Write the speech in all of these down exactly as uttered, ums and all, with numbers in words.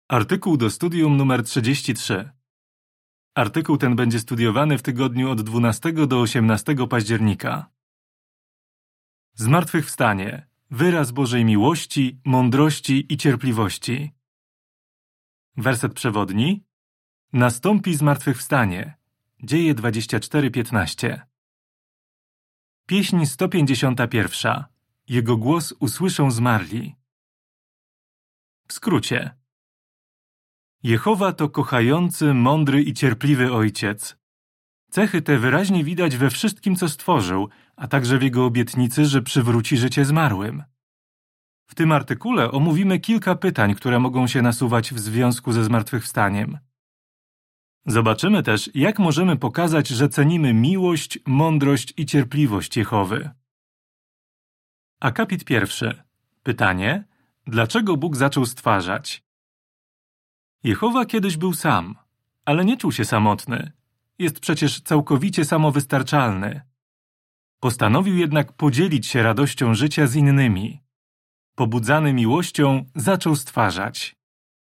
Artykuł do studium numer trzydzieści trzy. Artykuł ten będzie studiowany w tygodniu od dwunastego do osiemnastego października. Zmartwychwstanie. Wyraz Bożej miłości, mądrości i cierpliwości. Werset przewodni. Nastąpi zmartwychwstanie. Dzieje dwadzieścia cztery piętnaście. Pieśń sto pięćdziesiąta pierwsza. Jego głos usłyszą zmarli. W skrócie. Jehowa to kochający, mądry i cierpliwy Ojciec. Cechy te wyraźnie widać we wszystkim, co stworzył, a także w Jego obietnicy, że przywróci życie zmarłym. W tym artykule omówimy kilka pytań, które mogą się nasuwać w związku ze zmartwychwstaniem. Zobaczymy też, jak możemy pokazać, że cenimy miłość, mądrość i cierpliwość Jehowy. Akapit pierwszy. Pytanie: dlaczego Bóg zaczął stwarzać? Jehowa kiedyś był sam, ale nie czuł się samotny. Jest przecież całkowicie samowystarczalny. Postanowił jednak podzielić się radością życia z innymi. Pobudzany miłością zaczął stwarzać.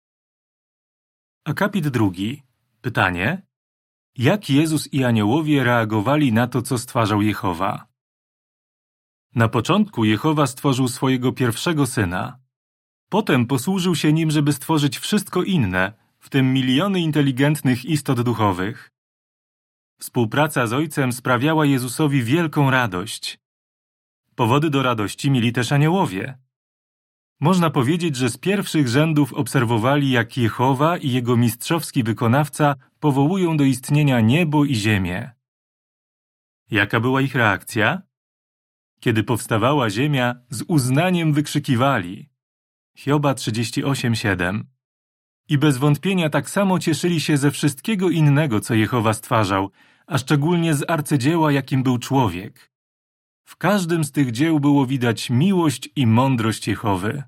Akapit drugi. Pytanie: jak Jezus i aniołowie reagowali na to, co stwarzał Jehowa? Na początku Jehowa stworzył swojego pierwszego syna. Potem posłużył się nim, żeby stworzyć wszystko inne, w tym miliony inteligentnych istot duchowych. Współpraca z Ojcem sprawiała Jezusowi wielką radość. Powody do radości mieli też aniołowie. Można powiedzieć, że z pierwszych rzędów obserwowali, jak Jehowa i Jego mistrzowski wykonawca powołują do istnienia niebo i ziemię. Jaka była ich reakcja? Kiedy powstawała ziemia, z uznaniem wykrzykiwali. Hioba trzydzieści osiem siedem. I bez wątpienia tak samo cieszyli się ze wszystkiego innego, co Jehowa stwarzał, a szczególnie z arcydzieła, jakim był człowiek. W każdym z tych dzieł było widać miłość i mądrość Jehowy.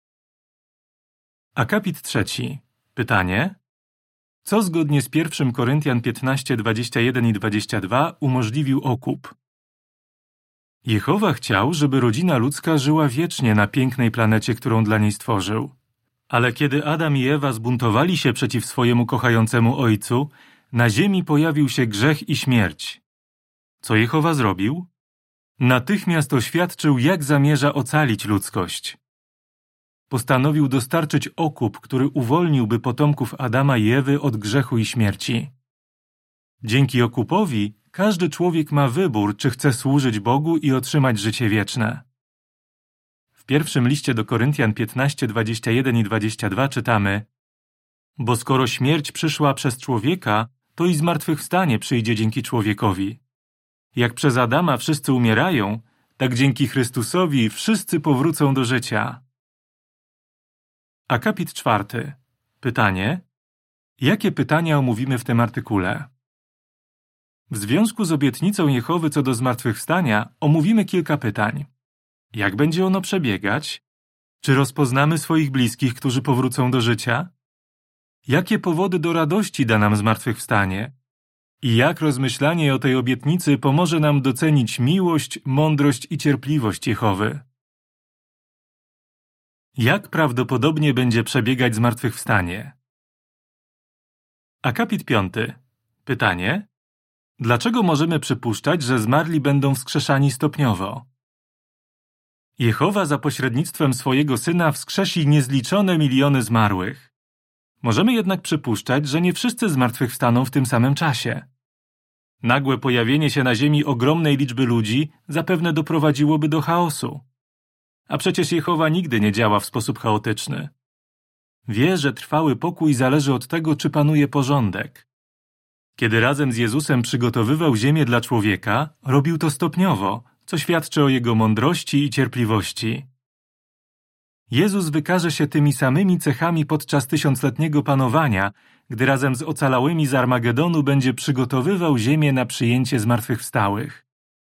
Akapit trzeci. Pytanie: co zgodnie z pierwszym Koryntian piętnaście dwadzieścia jeden i dwadzieścia dwa umożliwił okup? Jehowa chciał, żeby rodzina ludzka żyła wiecznie na pięknej planecie, którą dla niej stworzył. Ale kiedy Adam i Ewa zbuntowali się przeciw swojemu kochającemu Ojcu, na ziemi pojawił się grzech i śmierć. Co Jehowa zrobił? Natychmiast oświadczył, jak zamierza ocalić ludzkość. Postanowił dostarczyć okup, który uwolniłby potomków Adama i Ewy od grzechu i śmierci. Dzięki okupowi każdy człowiek ma wybór, czy chce służyć Bogu i otrzymać życie wieczne. W pierwszym liście do Koryntian piętnaście dwadzieścia jeden i dwadzieścia dwa czytamy: bo skoro śmierć przyszła przez człowieka, to i zmartwychwstanie przyjdzie dzięki człowiekowi. Jak przez Adama wszyscy umierają, tak dzięki Chrystusowi wszyscy powrócą do życia. Akapit czwarty. Pytanie: jakie pytania omówimy w tym artykule? W związku z obietnicą Jehowy co do zmartwychwstania omówimy kilka pytań. Jak będzie ono przebiegać? Czy rozpoznamy swoich bliskich, którzy powrócą do życia? Jakie powody do radości da nam zmartwychwstanie? I jak rozmyślanie o tej obietnicy pomoże nam docenić miłość, mądrość i cierpliwość Jehowy? Jak prawdopodobnie będzie przebiegać zmartwychwstanie? Akapit piąty. Pytanie: dlaczego możemy przypuszczać, że zmarli będą wskrzeszani stopniowo? Jehowa za pośrednictwem swojego Syna wskrzesi niezliczone miliony zmarłych. Możemy jednak przypuszczać, że nie wszyscy zmartwychwstaną w tym samym czasie. Nagłe pojawienie się na ziemi ogromnej liczby ludzi zapewne doprowadziłoby do chaosu. A przecież Jehowa nigdy nie działa w sposób chaotyczny. Wie, że trwały pokój zależy od tego, czy panuje porządek. Kiedy razem z Jezusem przygotowywał ziemię dla człowieka, robił to stopniowo, co świadczy o Jego mądrości i cierpliwości. Jezus wykaże się tymi samymi cechami podczas tysiącletniego panowania, gdy razem z ocalałymi z Armagedonu będzie przygotowywał ziemię na przyjęcie zmartwychwstałych.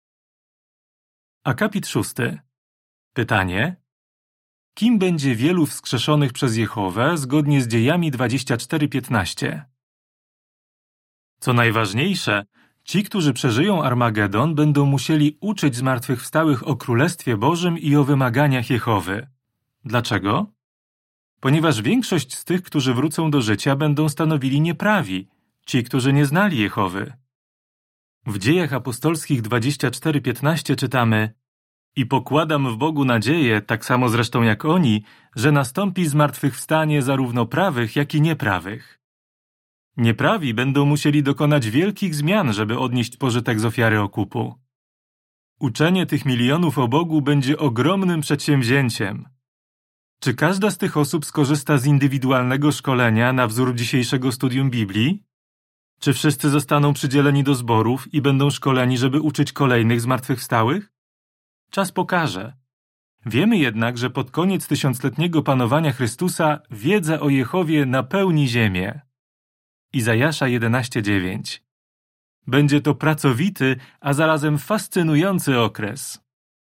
Akapit szósty. Pytanie: kim będzie wielu wskrzeszonych przez Jehowę zgodnie z Dziejami dwadzieścia cztery piętnaście? Co najważniejsze, ci, którzy przeżyją Armagedon, będą musieli uczyć zmartwychwstałych o Królestwie Bożym i o wymaganiach Jehowy. Dlaczego? ponieważ większość z tych, którzy wrócą do życia, będą stanowili nieprawi, ci, którzy nie znali Jehowy. W Dziejach Apostolskich dwadzieścia cztery piętnaście czytamy: I pokładam w Bogu nadzieję, tak samo zresztą jak oni, że nastąpi zmartwychwstanie zarówno prawych, jak i nieprawych. Nieprawi będą musieli dokonać wielkich zmian, żeby odnieść pożytek z ofiary okupu. Uczenie tych milionów o Bogu będzie ogromnym przedsięwzięciem. Czy każda z tych osób skorzysta z indywidualnego szkolenia na wzór dzisiejszego studium Biblii? Czy wszyscy zostaną przydzieleni do zborów i będą szkoleni, żeby uczyć kolejnych zmartwychwstałych? Czas pokaże. Wiemy jednak, że pod koniec tysiącletniego panowania Chrystusa wiedza o Jehowie napełni ziemię. Izajasza jedenaście dziewięć. Będzie to pracowity, a zarazem fascynujący okres.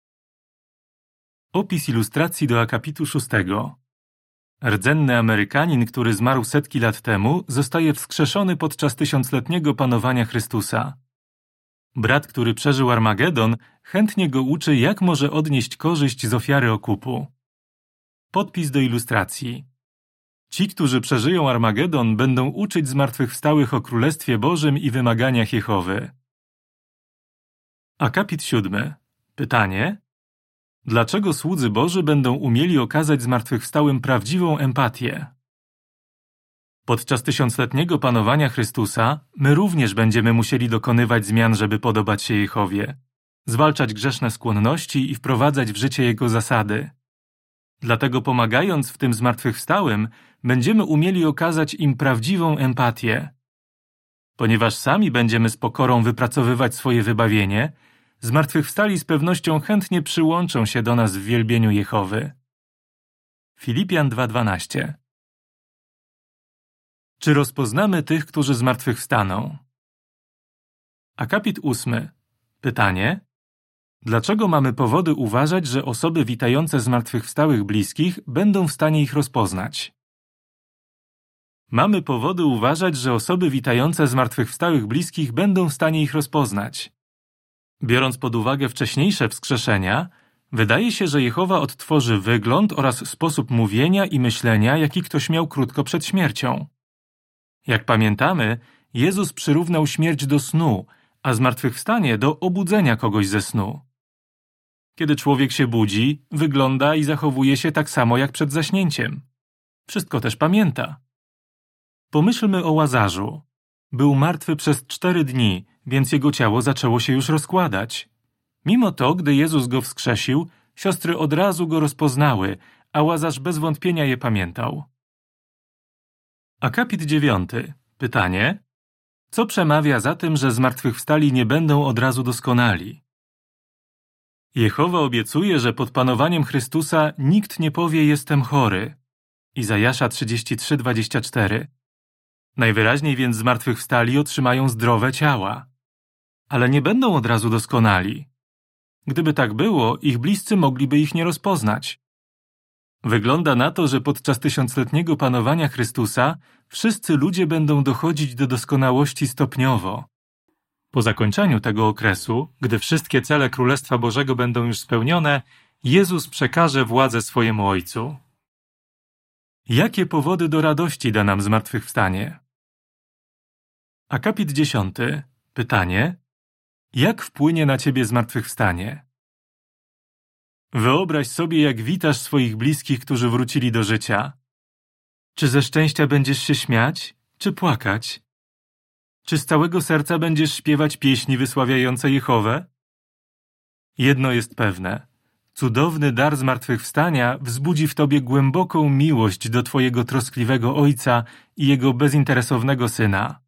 Opis ilustracji do akapitu szóstego. Rdzenny Amerykanin, który zmarł setki lat temu, zostaje wskrzeszony podczas tysiącletniego panowania Chrystusa. Brat, który przeżył Armagedon, chętnie go uczy, jak może odnieść korzyść z ofiary okupu. Podpis do ilustracji. Ci, którzy przeżyją Armagedon, będą uczyć zmartwychwstałych o Królestwie Bożym i wymaganiach Jehowy. Akapit siódmy. Pytanie: dlaczego słudzy Boży będą umieli okazać zmartwychwstałym prawdziwą empatię? Podczas tysiącletniego panowania Chrystusa my również będziemy musieli dokonywać zmian, żeby podobać się Jehowie, zwalczać grzeszne skłonności i wprowadzać w życie Jego zasady. Dlatego pomagając w tym zmartwychwstałym, będziemy umieli okazać im prawdziwą empatię. Ponieważ sami będziemy z pokorą wypracowywać swoje wybawienie, zmartwychwstali z pewnością chętnie przyłączą się do nas w wielbieniu Jehowy. Filipian dwa dwanaście. Czy rozpoznamy tych, którzy zmartwychwstaną? Akapit ósmy. Pytanie: dlaczego mamy powody uważać, że osoby witające zmartwychwstałych bliskich będą w stanie ich rozpoznać? Mamy powody uważać, że osoby witające zmartwychwstałych bliskich będą w stanie ich rozpoznać. Biorąc pod uwagę wcześniejsze wskrzeszenia, wydaje się, że Jehowa odtworzy wygląd oraz sposób mówienia i myślenia, jaki ktoś miał krótko przed śmiercią. Jak pamiętamy, Jezus przyrównał śmierć do snu, a zmartwychwstanie do obudzenia kogoś ze snu. Kiedy człowiek się budzi, wygląda i zachowuje się tak samo jak przed zaśnięciem. Wszystko też pamięta. Pomyślmy o Łazarzu. Był martwy przez cztery dni, więc jego ciało zaczęło się już rozkładać. Mimo to, gdy Jezus go wskrzesił, siostry od razu go rozpoznały, a Łazarz bez wątpienia je pamiętał. Akapit dziewiąty. Pytanie: co przemawia za tym, że zmartwychwstali nie będą od razu doskonali? Jehowa obiecuje, że pod panowaniem Chrystusa nikt nie powie: jestem chory. Izajasza trzydzieści trzy dwadzieścia cztery. Najwyraźniej więc zmartwychwstali otrzymają zdrowe ciała. Ale nie będą od razu doskonali. Gdyby tak było, ich bliscy mogliby ich nie rozpoznać. Wygląda na to, że podczas tysiącletniego panowania Chrystusa wszyscy ludzie będą dochodzić do doskonałości stopniowo. Po zakończeniu tego okresu, gdy wszystkie cele Królestwa Bożego będą już spełnione, Jezus przekaże władzę swojemu Ojcu. Jakie powody do radości da nam zmartwychwstanie? Akapit dziesiąty. Pytanie: jak wpłynie na ciebie zmartwychwstanie? Wyobraź sobie, jak witasz swoich bliskich, którzy wrócili do życia. Czy ze szczęścia będziesz się śmiać, czy płakać? Czy z całego serca będziesz śpiewać pieśni wysławiające Jehowę? Jedno jest pewne. Cudowny dar zmartwychwstania wzbudzi w tobie głęboką miłość do twojego troskliwego Ojca i Jego bezinteresownego Syna.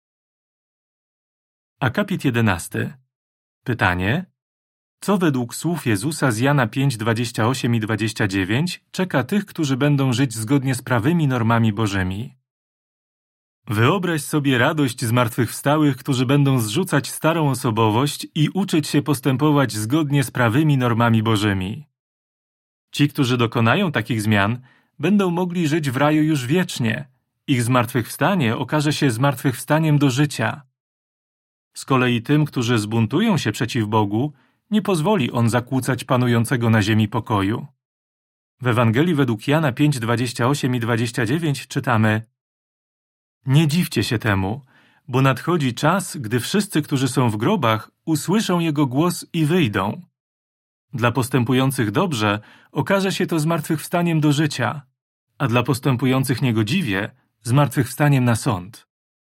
Akapit jedenasty. Pytanie: co według słów Jezusa z Jana pięć dwadzieścia osiem i dwadzieścia dziewięć czeka tych, którzy będą żyć zgodnie z prawymi normami Bożymi? Wyobraź sobie radość zmartwychwstałych, którzy będą zrzucać starą osobowość i uczyć się postępować zgodnie z prawymi normami Bożymi. Ci, którzy dokonają takich zmian, będą mogli żyć w raju już wiecznie. Ich zmartwychwstanie okaże się zmartwychwstaniem do życia. Z kolei tym, którzy zbuntują się przeciw Bogu, nie pozwoli On zakłócać panującego na ziemi pokoju. W Ewangelii według Jana pięć, dwadzieścia osiem i dwadzieścia dziewięć czytamy: Nie dziwcie się temu, bo nadchodzi czas, gdy wszyscy, którzy są w grobach, usłyszą Jego głos i wyjdą. Dla postępujących dobrze okaże się to zmartwychwstaniem do życia, a dla postępujących niegodziwie zmartwychwstaniem na sąd.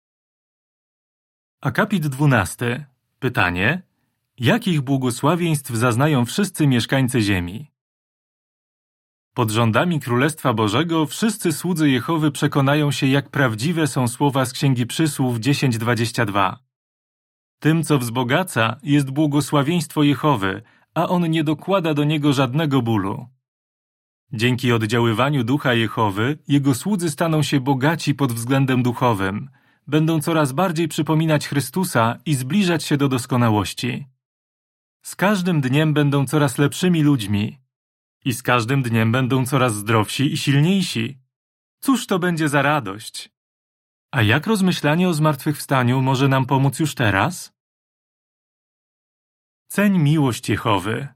Akapit dwunasty. Pytanie: jakich błogosławieństw zaznają wszyscy mieszkańcy ziemi? Pod rządami Królestwa Bożego wszyscy słudzy Jehowy przekonają się, jak prawdziwe są słowa z Księgi Przysłów dziesięć, dwadzieścia dwa. Tym, co wzbogaca, jest błogosławieństwo Jehowy, a On nie dokłada do niego żadnego bólu. Dzięki oddziaływaniu Ducha Jehowy, Jego słudzy staną się bogaci pod względem duchowym, będą coraz bardziej przypominać Chrystusa i zbliżać się do doskonałości. Z każdym dniem będą coraz lepszymi ludźmi i z każdym dniem będą coraz zdrowsi i silniejsi. Cóż to będzie za radość? A jak rozmyślanie o zmartwychwstaniu może nam pomóc już teraz? Ceń miłość Jehowy.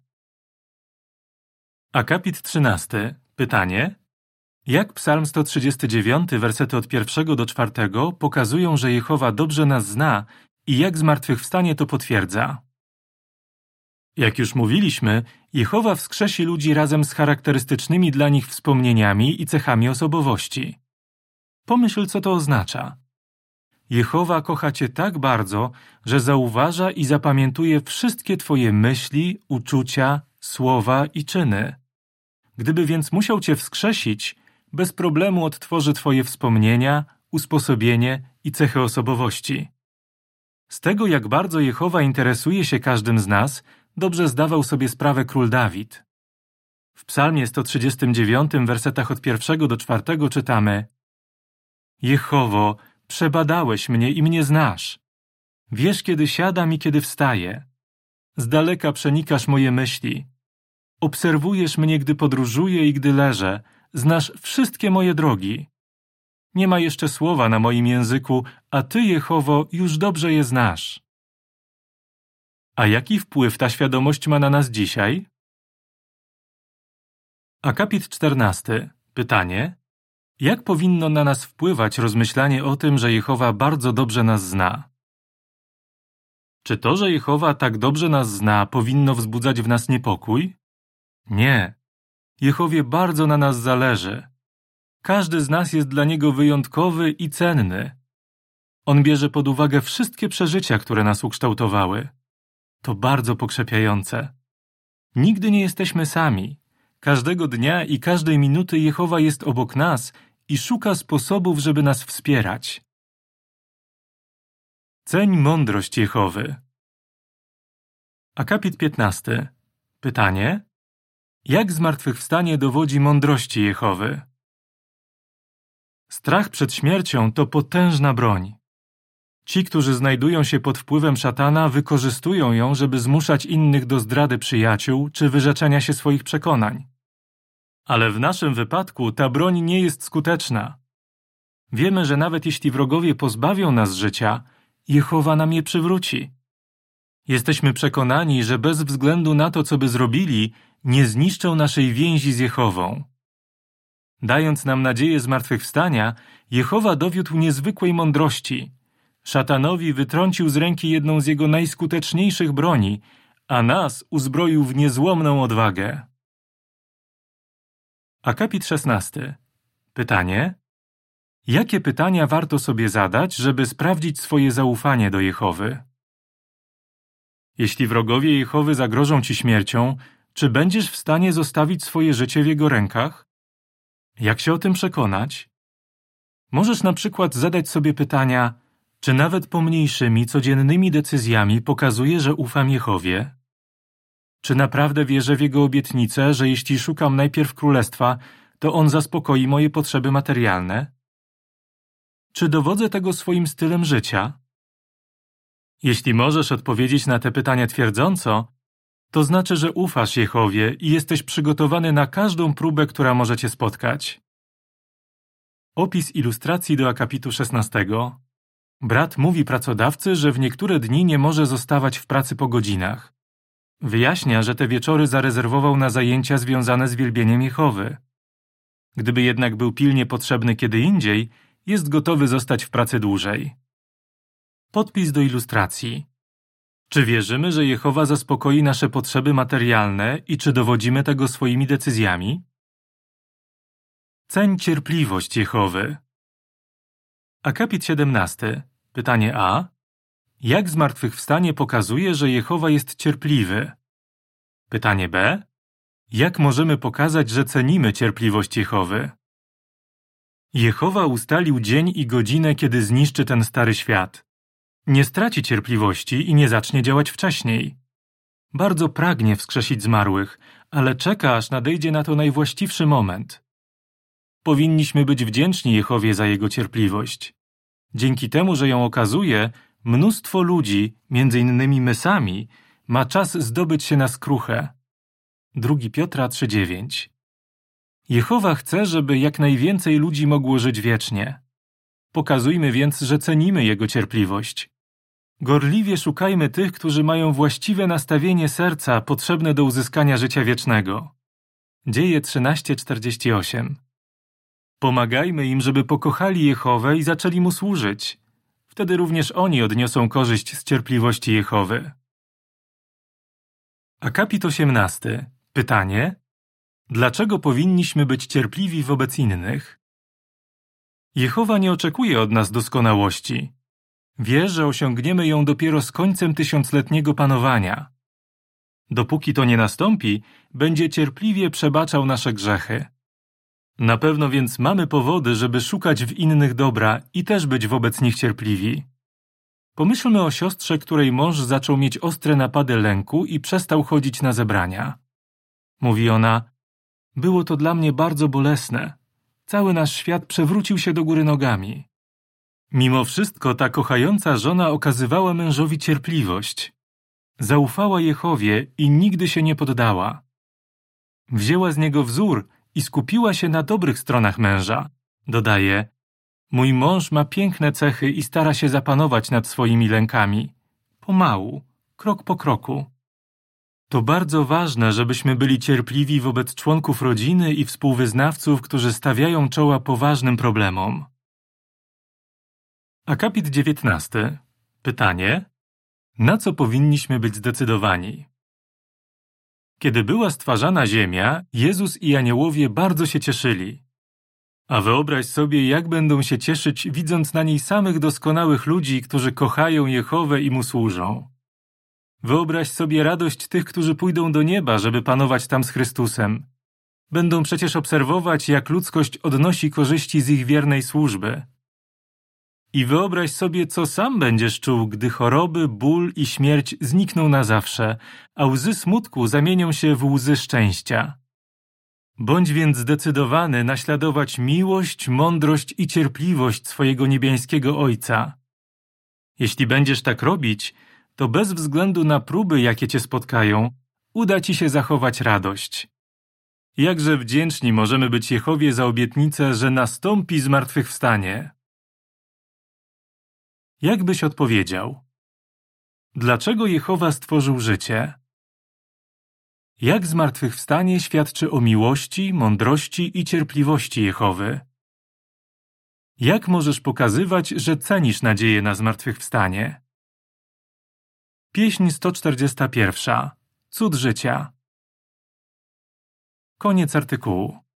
Akapit trzynasty. Pytanie: jak Psalm sto trzydziesty dziewiąty, wersety od pierwszego do czwartego pokazują, że Jehowa dobrze nas zna i jak zmartwychwstanie to potwierdza? Jak już mówiliśmy, Jehowa wskrzesi ludzi razem z charakterystycznymi dla nich wspomnieniami i cechami osobowości. Pomyśl, co to oznacza. Jehowa kocha Cię tak bardzo, że zauważa i zapamiętuje wszystkie Twoje myśli, uczucia, słowa i czyny. Gdyby więc musiał Cię wskrzesić, bez problemu odtworzy Twoje wspomnienia, usposobienie i cechy osobowości. Z tego, jak bardzo Jehowa interesuje się każdym z nas, dobrze zdawał sobie sprawę król Dawid. W Psalmie sto trzydziestym dziewiątym, wersetach od pierwszego do czwartego czytamy: Jehowo, przebadałeś mnie i mnie znasz. Wiesz, kiedy siadam i kiedy wstaję. Z daleka przenikasz moje myśli. Obserwujesz mnie, gdy podróżuję i gdy leżę. Znasz wszystkie moje drogi. Nie ma jeszcze słowa na moim języku, a Ty, Jehowo, już dobrze je znasz. A jaki wpływ ta świadomość ma na nas dzisiaj? Akapit czternasty. Pytanie: jak powinno na nas wpływać rozmyślanie o tym, że Jehowa bardzo dobrze nas zna? Czy to, że Jehowa tak dobrze nas zna, powinno wzbudzać w nas niepokój? Nie. Jehowie bardzo na nas zależy. Każdy z nas jest dla Niego wyjątkowy i cenny. On bierze pod uwagę wszystkie przeżycia, które nas ukształtowały. To bardzo pokrzepiające. Nigdy nie jesteśmy sami. Każdego dnia i każdej minuty Jehowa jest obok nas i szuka sposobów, żeby nas wspierać. Ceń mądrość Jehowy. Akapit piętnasty. Pytanie: jak zmartwychwstanie dowodzi mądrości Jehowy? Strach przed śmiercią to potężna broń. Ci, którzy znajdują się pod wpływem szatana, wykorzystują ją, żeby zmuszać innych do zdrady przyjaciół czy wyrzeczenia się swoich przekonań. Ale w naszym wypadku ta broń nie jest skuteczna. Wiemy, że nawet jeśli wrogowie pozbawią nas życia, Jehowa nam je przywróci. Jesteśmy przekonani, że bez względu na to, co by zrobili, nie zniszczą naszej więzi z Jehową. Dając nam nadzieję zmartwychwstania, Jehowa dowiódł niezwykłej mądrości. Szatanowi wytrącił z ręki jedną z jego najskuteczniejszych broni, a nas uzbroił w niezłomną odwagę. Akapit szesnasty. Pytanie: jakie pytania warto sobie zadać, żeby sprawdzić swoje zaufanie do Jehowy? Jeśli wrogowie Jehowy zagrożą ci śmiercią, czy będziesz w stanie zostawić swoje życie w Jego rękach? Jak się o tym przekonać? Możesz na przykład zadać sobie pytania: czy nawet pomniejszymi, codziennymi decyzjami pokazuję, że ufam Jehowie? Czy naprawdę wierzę w Jego obietnicę, że jeśli szukam najpierw Królestwa, to On zaspokoi moje potrzeby materialne? Czy dowodzę tego swoim stylem życia? Jeśli możesz odpowiedzieć na te pytania twierdząco, to znaczy, że ufasz Jehowie i jesteś przygotowany na każdą próbę, która może cię spotkać. Opis ilustracji do akapitu szesnastego. Brat mówi pracodawcy, że w niektóre dni nie może zostawać w pracy po godzinach. Wyjaśnia, że te wieczory zarezerwował na zajęcia związane z wielbieniem Jehowy. Gdyby jednak był pilnie potrzebny kiedy indziej, jest gotowy zostać w pracy dłużej. Podpis do ilustracji. Czy wierzymy, że Jehowa zaspokoi nasze potrzeby materialne i czy dowodzimy tego swoimi decyzjami? Ceń cierpliwość Jehowy. Akapit siedemnasty. Pytanie A. Jak zmartwychwstanie pokazuje, że Jehowa jest cierpliwy? Pytanie B. Jak możemy pokazać, że cenimy cierpliwość Jehowy? Jehowa ustalił dzień i godzinę, kiedy zniszczy ten stary świat. Nie straci cierpliwości i nie zacznie działać wcześniej. Bardzo pragnie wskrzesić zmarłych, ale czeka, aż nadejdzie na to najwłaściwszy moment. Powinniśmy być wdzięczni Jehowie za Jego cierpliwość. Dzięki temu, że ją okazuje, mnóstwo ludzi, między innymi my sami, ma czas zdobyć się na skruchę. Drugi Piotra trzy dziewięć. Jehowa chce, żeby jak najwięcej ludzi mogło żyć wiecznie. Pokazujmy więc, że cenimy Jego cierpliwość. Gorliwie szukajmy tych, którzy mają właściwe nastawienie serca potrzebne do uzyskania życia wiecznego. Dzieje trzynaście czterdzieści osiem. Pomagajmy im, żeby pokochali Jehowę i zaczęli Mu służyć. Wtedy również oni odniosą korzyść z cierpliwości Jehowy. Akapit osiemnasty. Pytanie. Dlaczego powinniśmy być cierpliwi wobec innych? Jehowa nie oczekuje od nas doskonałości. Wie, że osiągniemy ją dopiero z końcem tysiącletniego panowania. Dopóki to nie nastąpi, będzie cierpliwie przebaczał nasze grzechy. Na pewno więc mamy powody, żeby szukać w innych dobra i też być wobec nich cierpliwi. Pomyślmy o siostrze, której mąż zaczął mieć ostre napady lęku i przestał chodzić na zebrania. Mówi ona, było to dla mnie bardzo bolesne. Cały nasz świat przewrócił się do góry nogami. Mimo wszystko ta kochająca żona okazywała mężowi cierpliwość. Zaufała Jehowie i nigdy się nie poddała. Wzięła z niego wzór i skupiła się na dobrych stronach męża. Dodaje, mój mąż ma piękne cechy i stara się zapanować nad swoimi lękami. Pomału, krok po kroku. To bardzo ważne, żebyśmy byli cierpliwi wobec członków rodziny i współwyznawców, którzy stawiają czoła poważnym problemom. Akapit dziewiętnasty. Pytanie. Na co powinniśmy być zdecydowani? Kiedy była stwarzana ziemia, Jezus i aniołowie bardzo się cieszyli. A wyobraź sobie, jak będą się cieszyć, widząc na niej samych doskonałych ludzi, którzy kochają Jehowę i Mu służą. Wyobraź sobie radość tych, którzy pójdą do nieba, żeby panować tam z Chrystusem. Będą przecież obserwować, jak ludzkość odnosi korzyści z ich wiernej służby. I wyobraź sobie, co sam będziesz czuł, gdy choroby, ból i śmierć znikną na zawsze, a łzy smutku zamienią się w łzy szczęścia. Bądź więc zdecydowany naśladować miłość, mądrość i cierpliwość swojego niebiańskiego Ojca. Jeśli będziesz tak robić, to bez względu na próby, jakie cię spotkają, uda ci się zachować radość. Jakże wdzięczni możemy być Jehowie za obietnicę, że nastąpi zmartwychwstanie. Jak byś odpowiedział? Dlaczego Jehowa stworzył życie? Jak zmartwychwstanie świadczy o miłości, mądrości i cierpliwości Jehowy? Jak możesz pokazywać, że cenisz nadzieję na zmartwychwstanie? Pieśń sto czterdziesta pierwsza. Cud życia. Koniec artykułu.